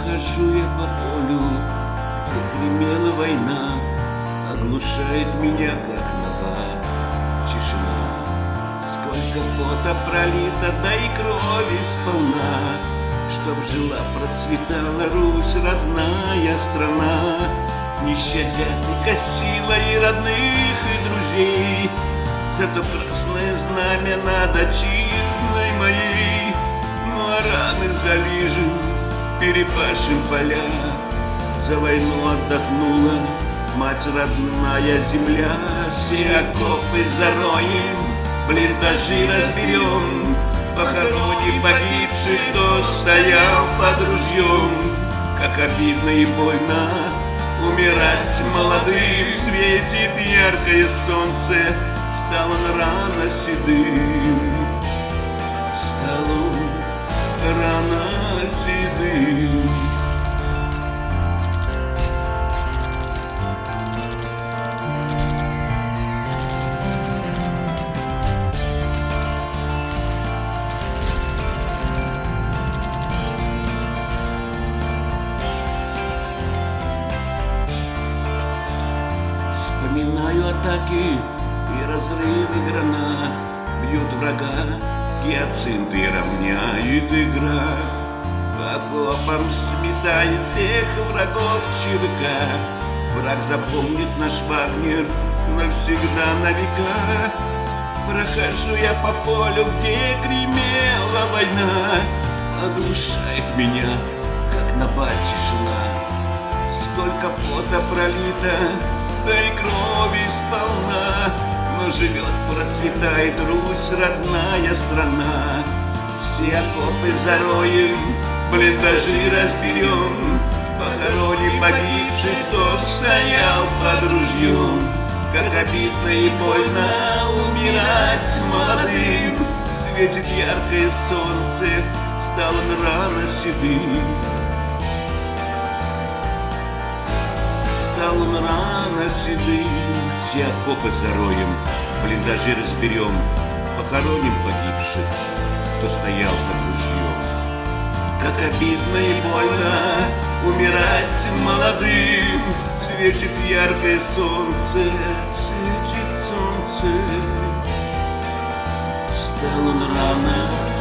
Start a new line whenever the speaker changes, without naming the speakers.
Хожу я по полю, где гремела война, оглушает меня, как набат, тишина. Сколько пота пролито, да и крови сполна, чтоб жила, процветала Русь, родная страна. Не щадя ты косила и родных, и друзей, зато красное знамя над отчизной моей. Ну а раны залижем, перепашем поля, за войну отдохнула мать родная земля. Все окопы зароем, блиндажи разберем, похороним погибших, кто стоял под ружьем. Как обидно и больно умирать молодым, светит яркое солнце, стал он рано седым, стал он рано седым. Вспоминаю атаки и разрывы гранат, бьют врага гиацинты, равняет и град. По окопам сметает всех врагов ЧВК. Враг запомнит наш Вагнер навсегда, на века. Прохожу я по полю, где гремела война, оглушает меня, как набат, тишина. Сколько пота пролито, да и крови сполна, но живет, процветает Русь, родная страна. Все окопы зароем, блиндажи разберем, похороним погибших, кто стоял под ружьем. Как обидно и больно умирать молодым, светит яркое солнце, стал он рано седым, стал он рано седым. Все окопы зароем, блиндажи разберем, похороним погибших, кто стоял под ружьем. Как обидно и больно умирать молодым, светит яркое солнце, светит солнце, стал он рано